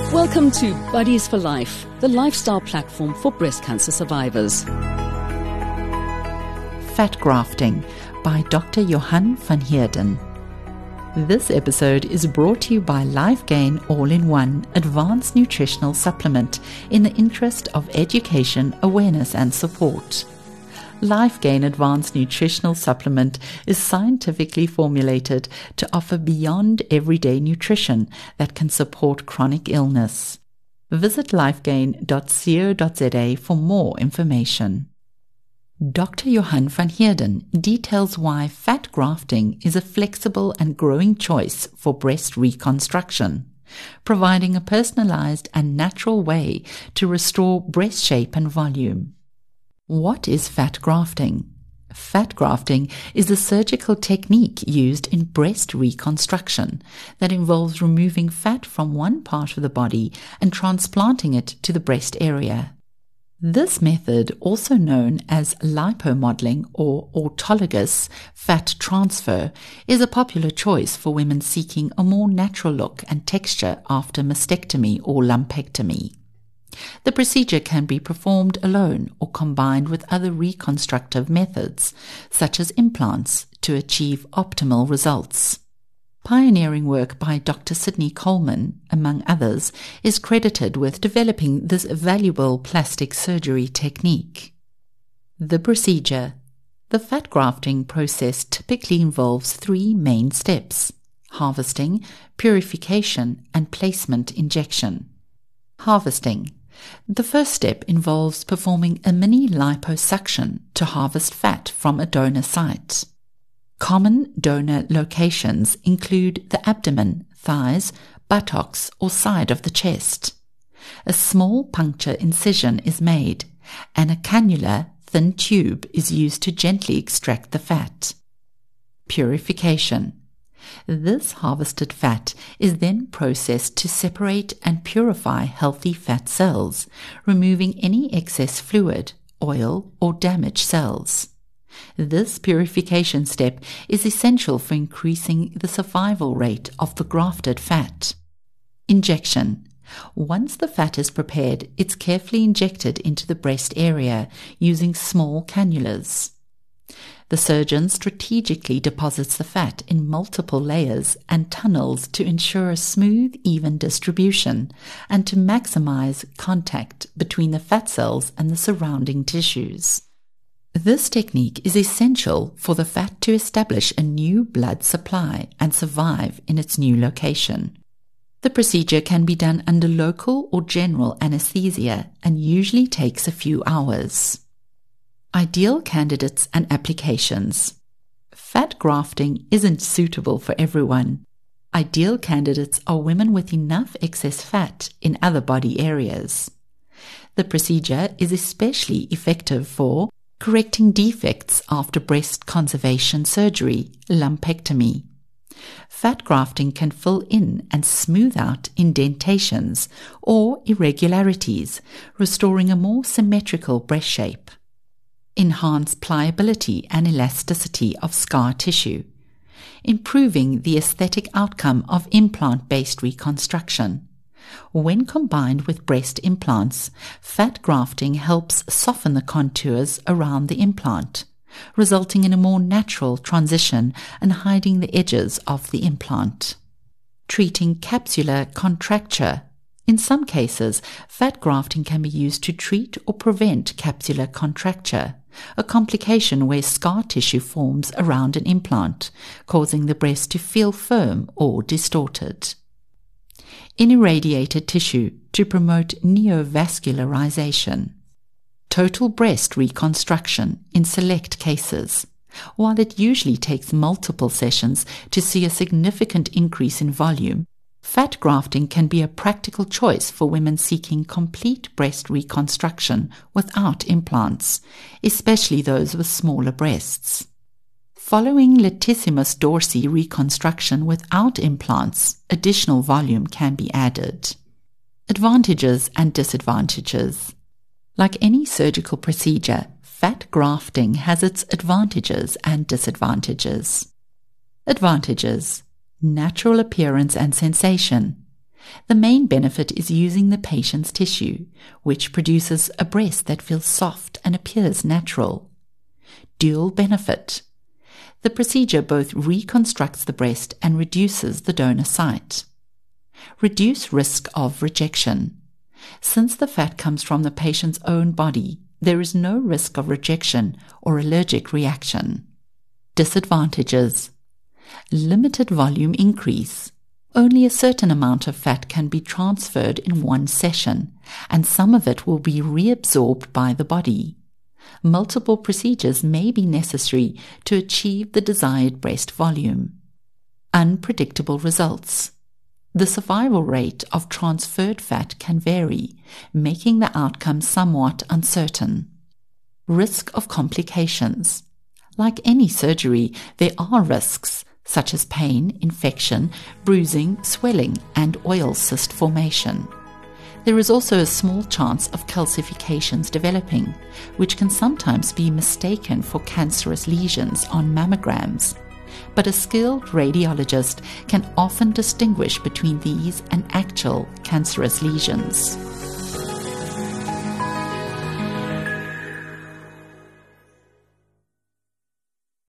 Welcome to Buddies for Life, the lifestyle platform for breast cancer survivors. Fat Grafting by Dr. Johan van Heerden. This episode is brought to you by LifeGain All-in-One Advanced Nutritional Supplement in the interest of education, awareness and support. LifeGain Advanced Nutritional Supplement is scientifically formulated to offer beyond everyday nutrition that can support chronic illness. Visit lifegain.co.za for more information. Dr. Johan van Heerden details why fat grafting is a flexible and growing choice for breast reconstruction, providing a personalized and natural way to restore breast shape and volume. What is fat grafting? Fat grafting is a surgical technique used in breast reconstruction that involves removing fat from one part of the body and transplanting it to the breast area. This method, also known as lipomodeling or autologous fat transfer, is a popular choice for women seeking a more natural look and texture after mastectomy or lumpectomy. The procedure can be performed alone or combined with other reconstructive methods, such as implants, to achieve optimal results. Pioneering work by Dr. Sidney Coleman, among others, is credited with developing this valuable plastic surgery technique. The procedure. The fat grafting process typically involves three main steps: harvesting, purification, and placement injection. Harvesting. The first step involves performing a mini liposuction to harvest fat from a donor site. Common donor locations include the abdomen, thighs, buttocks, or side of the chest. A small puncture incision is made, and a cannula, thin tube, is used to gently extract the fat. Purification. This harvested fat is then processed to separate and purify healthy fat cells, removing any excess fluid, oil, or damaged cells. This purification step is essential for increasing the survival rate of the grafted fat. Injection. Once the fat is prepared, it's carefully injected into the breast area using small cannulas. The surgeon strategically deposits the fat in multiple layers and tunnels to ensure a smooth, even distribution and to maximize contact between the fat cells and the surrounding tissues. This technique is essential for the fat to establish a new blood supply and survive in its new location. The procedure can be done under local or general anesthesia and usually takes a few hours. Ideal candidates and applications. Fat grafting isn't suitable for everyone. Ideal candidates are women with enough excess fat in other body areas. The procedure is especially effective for correcting defects after breast conservation surgery, lumpectomy. Fat grafting can fill in and smooth out indentations or irregularities, restoring a more symmetrical breast shape. Enhance pliability and elasticity of scar tissue, improving the aesthetic outcome of implant-based reconstruction. When combined with breast implants, fat grafting helps soften the contours around the implant, resulting in a more natural transition and hiding the edges of the implant. Treating capsular contracture. In some cases, fat grafting can be used to treat or prevent capsular contracture, a complication where scar tissue forms around an implant, causing the breast to feel firm or distorted. In irradiated tissue to promote neovascularization. Total breast reconstruction in select cases. While it usually takes multiple sessions to see a significant increase in volume, fat grafting can be a practical choice for women seeking complete breast reconstruction without implants, especially those with smaller breasts. Following latissimus dorsi reconstruction without implants, additional volume can be added. Advantages and disadvantages. Like any surgical procedure, fat grafting has its advantages and disadvantages. Advantages: natural appearance and sensation. The main benefit is using the patient's tissue, which produces a breast that feels soft and appears natural. Dual benefit. The procedure both reconstructs the breast and reduces the donor site. Reduce risk of rejection. Since the fat comes from the patient's own body, there is no risk of rejection or allergic reaction. Disadvantages. Limited volume increase. Only a certain amount of fat can be transferred in one session, and some of it will be reabsorbed by the body. Multiple procedures may be necessary to achieve the desired breast volume. Unpredictable results. The survival rate of transferred fat can vary, making the outcome somewhat uncertain. Risk of complications. Like any surgery, there are risks, such as pain, infection, bruising, swelling, and oil cyst formation. There is also a small chance of calcifications developing, which can sometimes be mistaken for cancerous lesions on mammograms. But a skilled radiologist can often distinguish between these and actual cancerous lesions.